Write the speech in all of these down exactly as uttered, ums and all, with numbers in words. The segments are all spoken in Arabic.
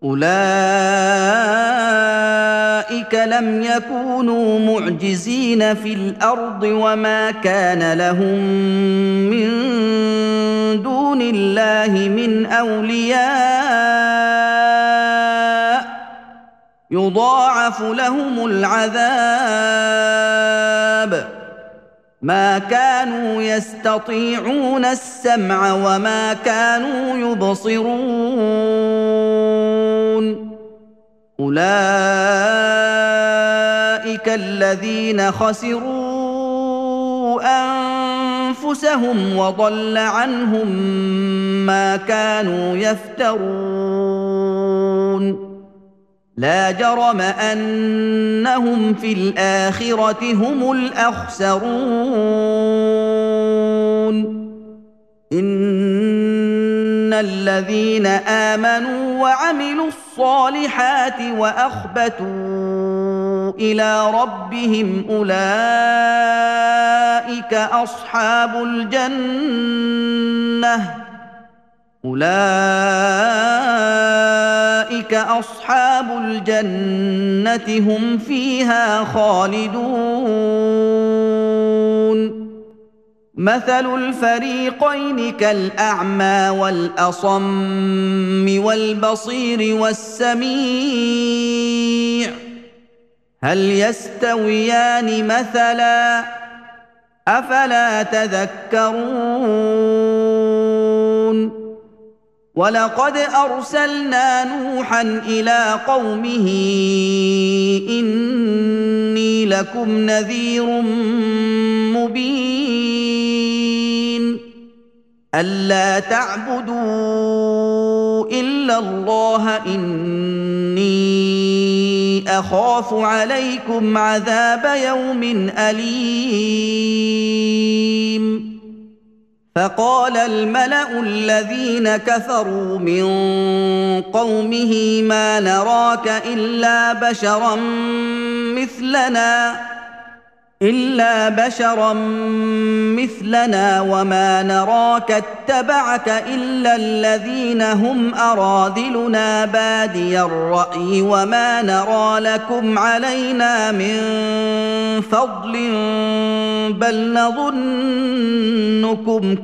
أولئك لم يكونوا معجزين في الأرض وما كان لهم من دون الله من أولياء يضاعف لهم العذاب ما كانوا يستطيعون السمع وما كانوا يبصرون أولئك الذين خسروا أنفسهم وضل عنهم ما كانوا يفترون لا جرم أنهم في الآخرة هم الأخسرون إن الذين آمنوا وعملوا الصالحات وأخبتوا إلى ربهم أولئك أصحاب الجنة أولئك أصحاب الجنة هم فيها خالدون مثل الفريقين كالأعمى والأصم والبصير والسميع هل يستويان مثلا أفلا تذكرون ولقد أرسلنا نوحا إلى قومه إني لكم نذير مبين ألا تعبدوا إلا الله إني أخاف عليكم عذاب يوم أليم فقال الملأ الذين كفروا من قومه ما نراك إلا بشرا مثلنا إلا بشرا مثلنا وما نراك اتبعك إلا الذين هم أراذلنا بادي الرأي وما نرى لكم علينا من فضل بل نظنكم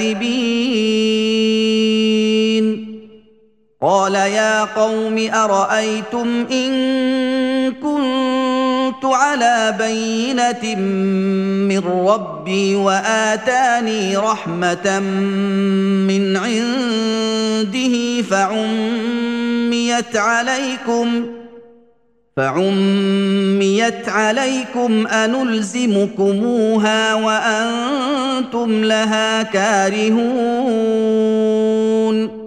كاذبين قال يا قوم أرأيتم إن كنت على بينة من ربي وآتاني رحمة من عنده فعميت عليكم فعميت عليكم أنلزمكموها وأنتم لها كارهون